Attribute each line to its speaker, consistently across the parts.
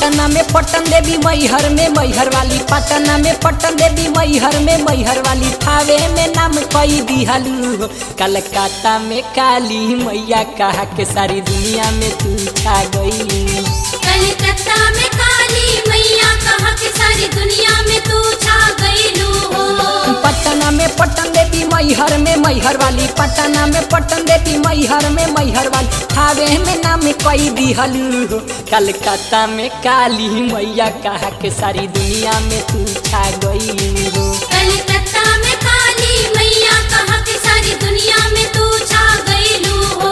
Speaker 1: पटना में पटन देवी मैहर में मैहर वाली, पटना में पटन देवी मैहर में मैहर वाली, थावे में नाम कई दिहलू। कलकत्ता में काली मैया कहा के सारी दुनिया में तू छा गई।
Speaker 2: कलकत्ता में काली मैया कहा के सारी दुनिया में तू छा गईलू हो।
Speaker 1: पटना में पटन देवी मैहर में मैहर वाली, पटना में पटन देवी मैहर में मैहर वाली, थावे में नाम कई दिहलू। कलकत्ता में काली मैया कहा के सारी दुनिया में तू छा गई हो।
Speaker 2: कलकत्ता में काली मैया कहा के सारी दुनिया में तू छा गईलू हो।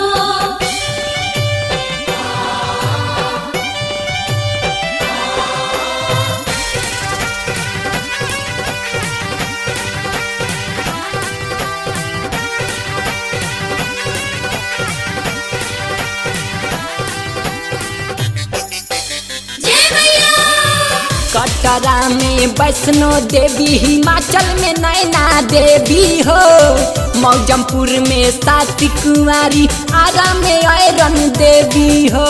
Speaker 1: कटरा में वैष्णो देवी, हिमाचल में नैना देवी हो, मौजमपुर में साती कुमारी, आरा में आयरन देवी हो।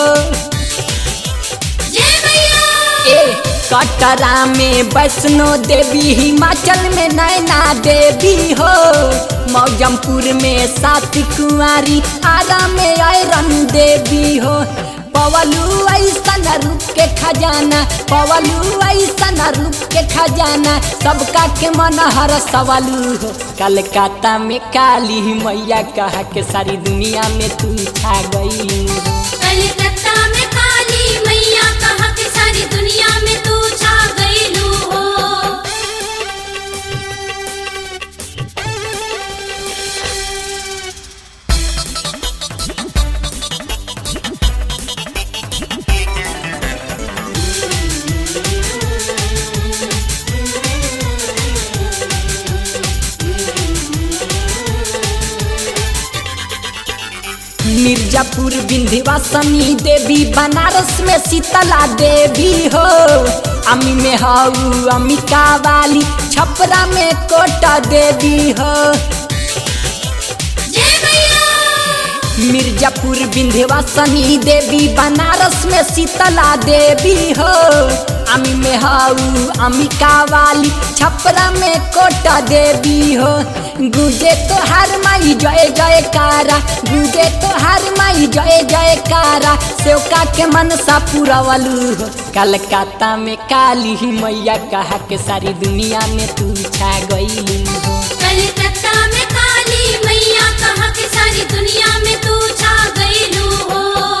Speaker 1: कटरा में वैष्णो देवी, हिमाचल में नैना देवी हो, मौजमपुर में साती कुमारी, आरा में आयरन देवी हो। पवलू ऐसन रूप के खजाना, पवलू ऐसन रूप के खजाना, सबका के मन हर सवालू हो। कलकत्ता में काली मैया कहा के सारी दुनिया में तू छा गई।
Speaker 2: कलकत्ता में काली मैया कहा के सारी दुनिया में तू छा गईलू हो। मिर्जापुर विंध्यवासिनी देवी, बनारस में शीतला देवी हो, अमी में हाउ अमिका वाली, छपरा में कोटा देवी हो। मिर्जापुर विंध्यवासिनी देवी, बनारस में शीतला देवी हो, अमी में हाउ अमिका वाली, छपरा में कोटा देवी हो। गुजे तो हर माई जय जयकारा, गुजे तो हर माई जय जयकारा, सेवका के मनसा पुरवलू हो। कलकत्ता में काली मैया कहा के सारी दुनिया में तू छा गई हो। कलकत्ता में काली मैया कहा के सारी दुनिया में तू छा गईलू हो।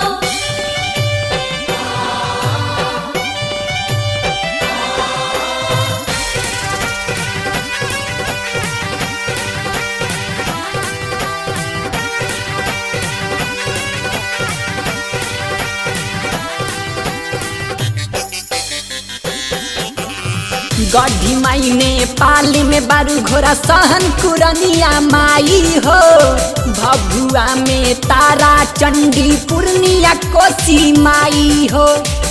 Speaker 1: गढ़ी माई ने पाली में बारू घोड़ा, सहन कुरनिया माई हो, भभुआ में तारा चंडी, पूर्णिया कोसी माई हो।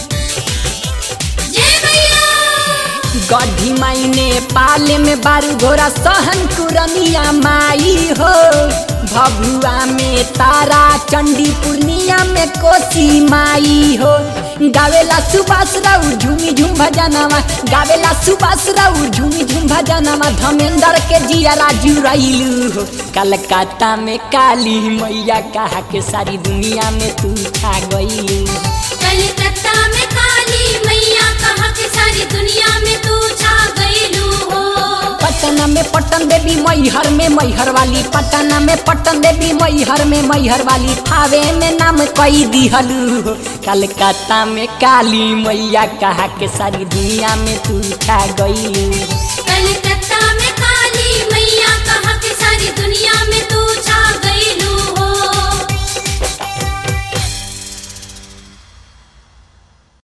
Speaker 1: गढ़ी माई ने पाले में बारू घोड़ा, सहन कुरनिया माई हो, भभुआ में तारा चंडी, पूर्णिया में कोसी माई हो। गावेला सुभाष राउ झूमी झूम भजनवा, गावेला सुभाष राउ झूमी झूम भजनवा, धर्मेंद्र के जिया राजू रहीलू हो। कलकत्ता में काली मैया कहा के सारी दुनिया में तू छा गई।
Speaker 2: कलकत्ता में काली मैया कहा के सारी दुनिया में तू छा गईलू हो।
Speaker 1: पटना में पटन देवी मैहर में मैहर वाली, पटना में पटन देवी मैहर में मैहर वाली, थावे में नाम कई दिहलू हो। कलकत्ता में काली मैया कहा के सारी दुनिया में तू छा गई।
Speaker 2: कलकत्ता